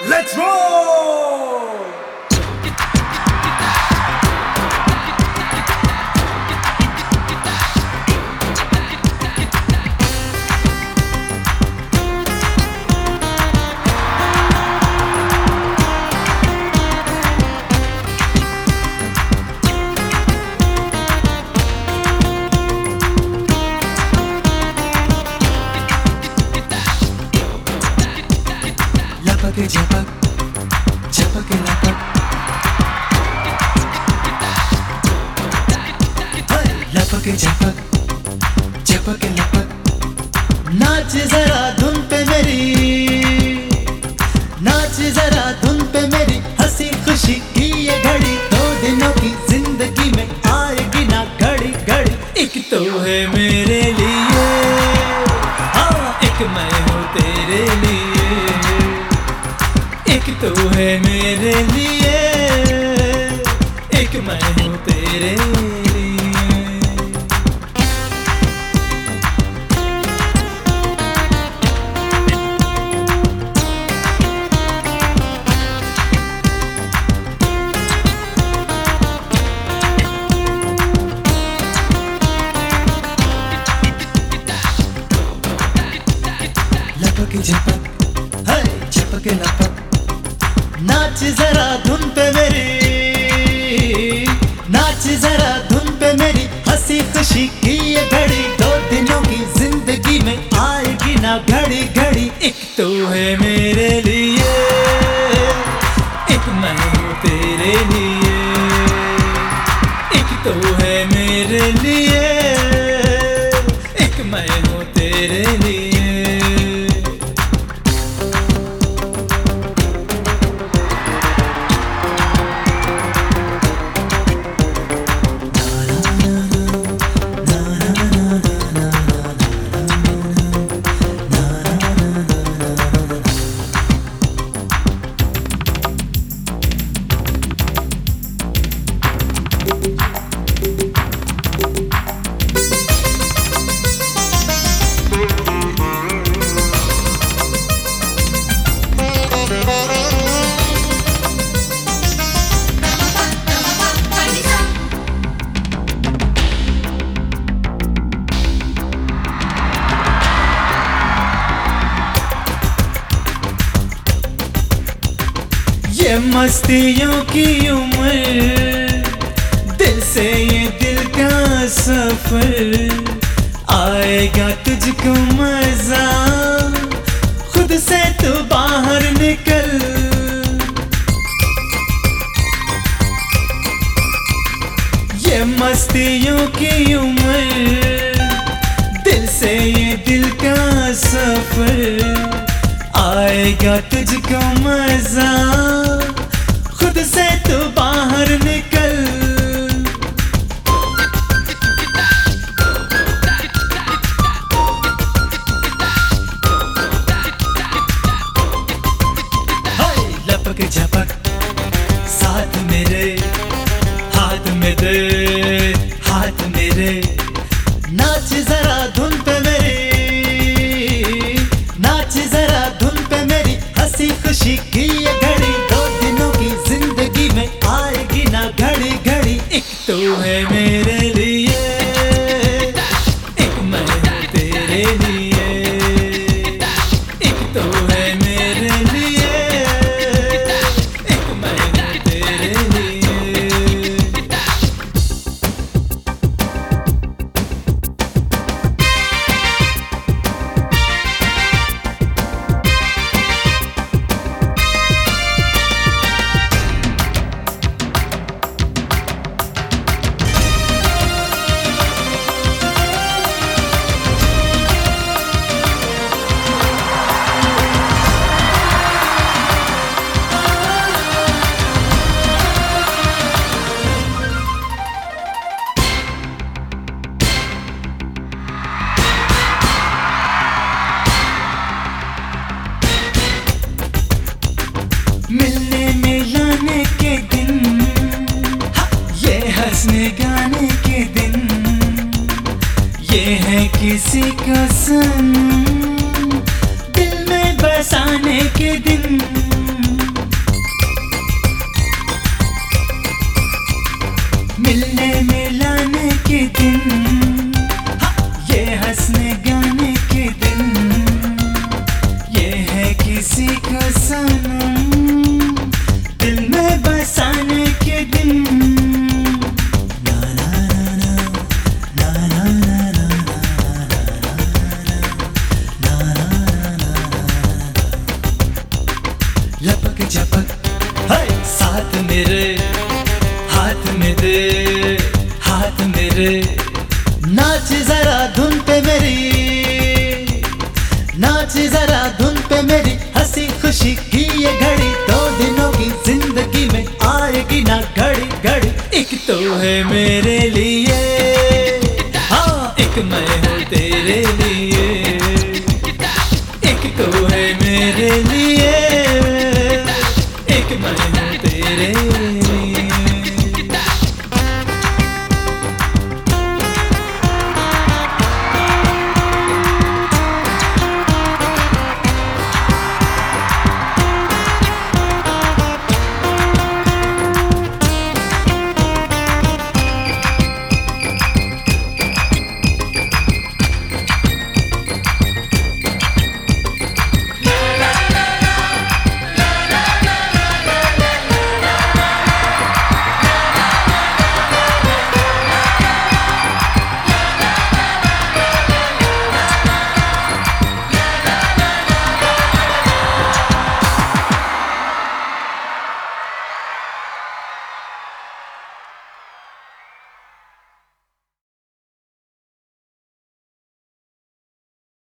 Let's roll! झपक झपक झपक लपक लपक झपक झपक लपक नाच जरा धुन पे मेरी, नाच जरा धुन पे मेरी, हंसी खुशी की ये घड़ी 2 दिनों की जिंदगी में आएगी ना घड़ी घड़ी। एक तो है मेरे लिए, हाँ एक मैं हूँ तेरे लिए, एक तो है मेरे लिए, एक मैं हूँ तेरे लिए। लपक झपक है झपक लपक नाच जरा धुन पे मेरी, नाच जरा धुन पे मेरी, हंसी खुशी की ये घड़ी 2 दिनों की जिंदगी में आएगी ना घड़ी घड़ी। एक तो है मेरे लिए, एक मैं हूँ तेरे लिए, एक तो है मेरे लिए, एक मैं हूँ तेरे लिए। ये मस्तियों की उम्र, दिल से ये दिल का सफर, आएगा तुझको मजा, खुद से तू बाहर निकल। ये मस्तियों की उम्र, दिल से ये दिल का सफर, आएगा तुझको मजा, खुद से तू बाहर निकल। हाय लपक झपक साथ मेरे, हाथ में दे हाथ मेरे, नाच जरा धुन पे मेरी, नाच जरा धुन पे मेरी, हंसी खुशी की ये घड़ी 2 दिनों की जिंदगी में आएगी ना घड़ी घड़ी। एक तो है मेरे लिए, एक मैं हूँ तेरे लिए, एक तो है मेरे लिए, एक मैं हूँ तेरे लिए। मिलने मिलाने के दिन, ये हंसने गाने के दिन, ये है किसी का सनम दिल में बसाने के दिन। लेकिन ये हंसने गाने के दिन, ये है किसी को सनम दिल में बसाने के दिन। ना ना ना ना ना ना ना ना ना ना, लपक झपक साथ मेरे, हाथ में दे हाथ मेरे, नाच जरा धुन पे मेरी, नाच जरा धुन पे मेरी, हंसी खुशी की ये घड़ी 2 दिनों की जिंदगी में आएगी ना घड़ी घड़ी। एक तो है मेरे लिए, हाँ एक मैं हूँ तेरे लिए, एक तो है मेरे लिए, एक मैं हूँ तेरे लिए।